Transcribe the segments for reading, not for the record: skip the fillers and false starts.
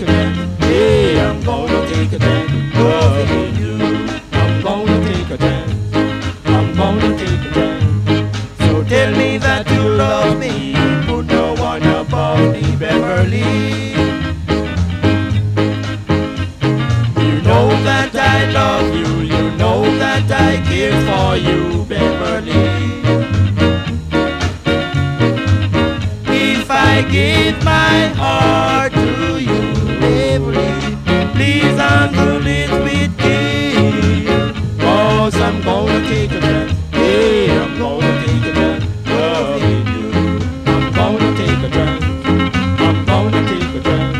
chance. Hey, I'm gonna take a chance. Loving you. I'm gonna take a chance. I'm gonna take a chance. So tell me that you love me. Put no one above me, Beverly. You know that I love you. You know that I care for you, Beverly. If I give my heart to you, Beverly, please handle it with care. 'Cause I'm gonna take a chance. Hey, I'm gonna take a chance. Loving you. I'm gonna take a chance. I'm gonna take a chance.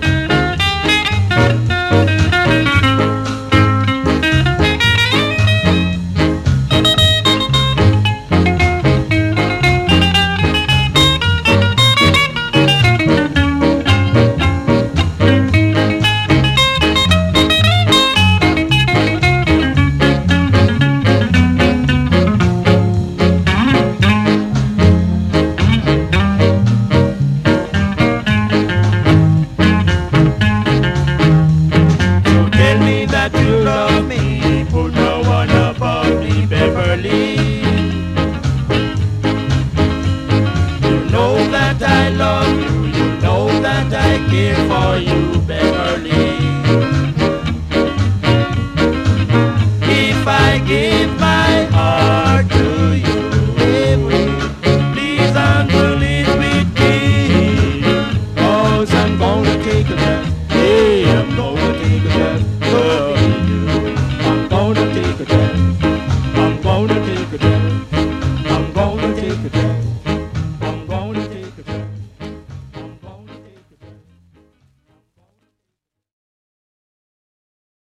You love me, put no one above me, Beverly. You know that I love you, you know that I care for you,